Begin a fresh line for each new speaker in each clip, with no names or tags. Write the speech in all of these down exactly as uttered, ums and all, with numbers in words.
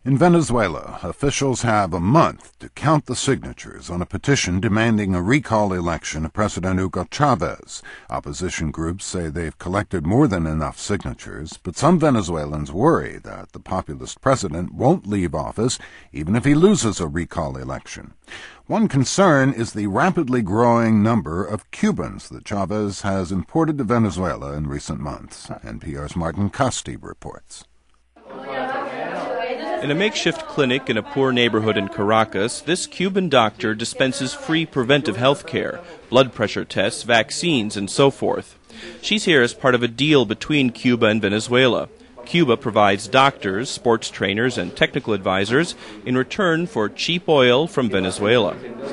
In Venezuela, officials have a month to count the signatures on a petition demanding a recall election of President Hugo Chavez. Opposition groups say they've collected more than enough signatures, but some Venezuelans worry that the populist president won't leave office even if he loses a recall election. One concern is the rapidly growing number of Cubans that Chavez has imported to Venezuela in recent months. N P R's Martin Casti reports.
In a makeshift clinic in a poor neighborhood in Caracas, this Cuban doctor dispenses free preventive health care, blood pressure tests, vaccines, and so forth. She's here as part of a deal between Cuba and Venezuela. Cuba provides doctors, sports trainers, and technical advisors in return for cheap oil from Venezuela.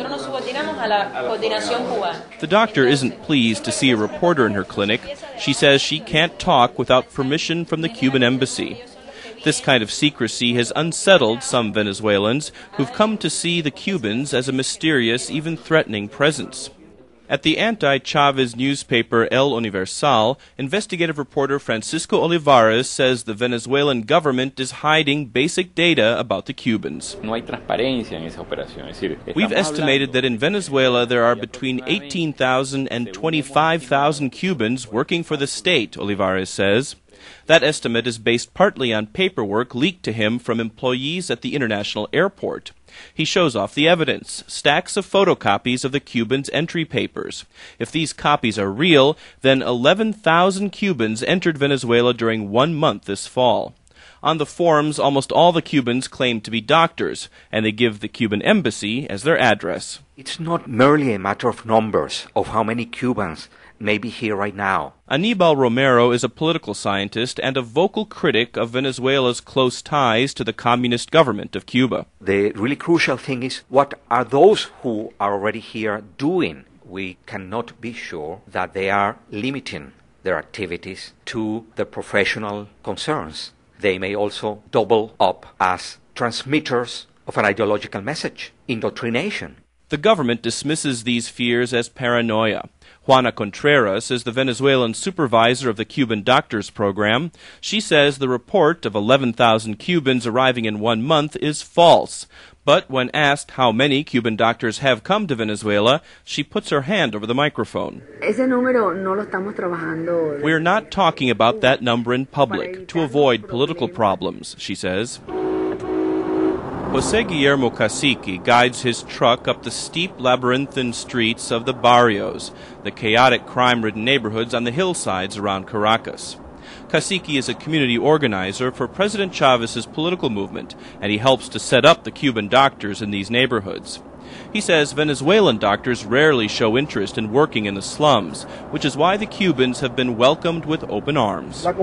The doctor isn't pleased to see a reporter in her clinic. She says she can't talk without permission from the Cuban embassy. This kind of secrecy has unsettled some Venezuelans who've come to see the Cubans as a mysterious, even threatening presence. At the anti-Chavez newspaper El Universal, investigative reporter Francisco Olivares says the Venezuelan government is hiding basic data about the Cubans. We've estimated that in Venezuela there are between eighteen thousand and twenty-five thousand Cubans working for the state, Olivares says. That estimate is based partly on paperwork leaked to him from employees at the international airport. He shows off the evidence, stacks of photocopies of the Cubans' entry papers. If these copies are real, then eleven thousand Cubans entered Venezuela during one month this fall. On the forms, almost all the Cubans claim to be doctors, and they give the Cuban embassy as their address.
It's not merely a matter of numbers, of how many Cubans may be here right now.
Anibal Romero is a political scientist and a vocal critic of Venezuela's close ties to the communist government of Cuba.
The really crucial thing is, what are those who are already here doing? We cannot be sure that they are limiting their activities to their professional concerns. They may also double up as transmitters of an ideological message, indoctrination.
The government dismisses these fears as paranoia. Juana Contreras is the Venezuelan supervisor of the Cuban Doctors Program. She says the report of eleven thousand Cubans arriving in one month is false. But when asked how many Cuban doctors have come to Venezuela, she puts her hand over the microphone. We're not talking about that number in public to avoid political problems, she says. Jose Guillermo Cacique guides his truck up the steep labyrinthine streets of the barrios, the chaotic crime-ridden neighborhoods on the hillsides around Caracas. Cacique is a community organizer for President Chavez's political movement, and he helps to set up the Cuban doctors in these neighborhoods. He says Venezuelan doctors rarely show interest in working in the slums, which is why the Cubans have been welcomed with open arms.
The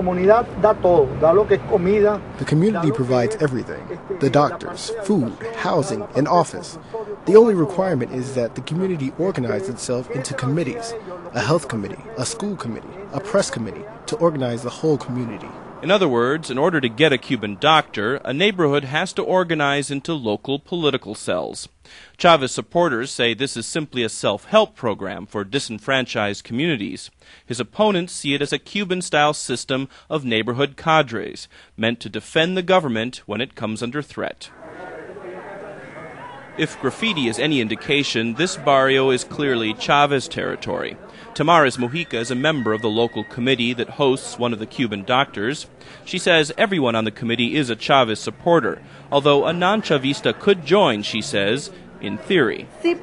community provides everything: the doctors, food, housing, and office. The only requirement is that the community organize itself into committees, a health committee, a school committee, a press committee, to organize the whole community.
In other words, in order to get a Cuban doctor, a neighborhood has to organize into local political cells. Chavez supporters say this is simply a self-help program for disenfranchised communities. His opponents see it as a Cuban-style system of neighborhood cadres, meant to defend the government when it comes under threat. If graffiti is any indication, this barrio is clearly Chavez territory. Tamaris Mujica is a member of the local committee that hosts one of the Cuban doctors. She says everyone on the committee is a Chavez supporter, although a non-Chavista could join, she says, in theory. We'd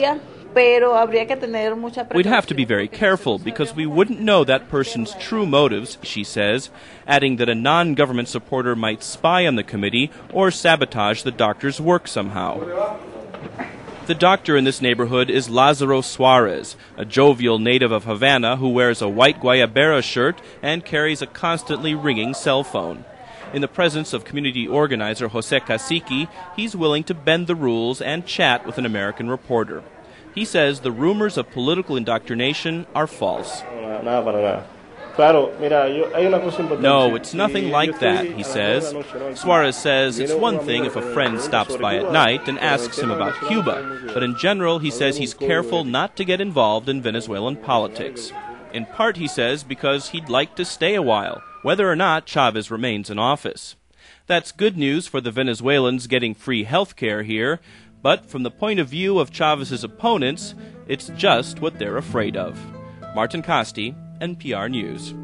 have to be very careful because we wouldn't know that person's true motives, she says, adding that a non-government supporter might spy on the committee or sabotage the doctor's work somehow. The doctor in this neighborhood is Lazaro Suarez, a jovial native of Havana who wears a white Guayabera shirt and carries a constantly ringing cell phone. In the presence of community organizer Jose Cacique, he's willing to bend the rules and chat with an American reporter. He says the rumors of political indoctrination are false. No, it's nothing like that, he says. Suarez says it's one thing if a friend stops by at night and asks him about Cuba, but in general he says he's careful not to get involved in Venezuelan politics. In part, he says, because he'd like to stay a while, whether or not Chavez remains in office. That's good news for the Venezuelans getting free health care here, but from the point of view of Chavez's opponents, it's just what they're afraid of. Martin Costi, N P R News.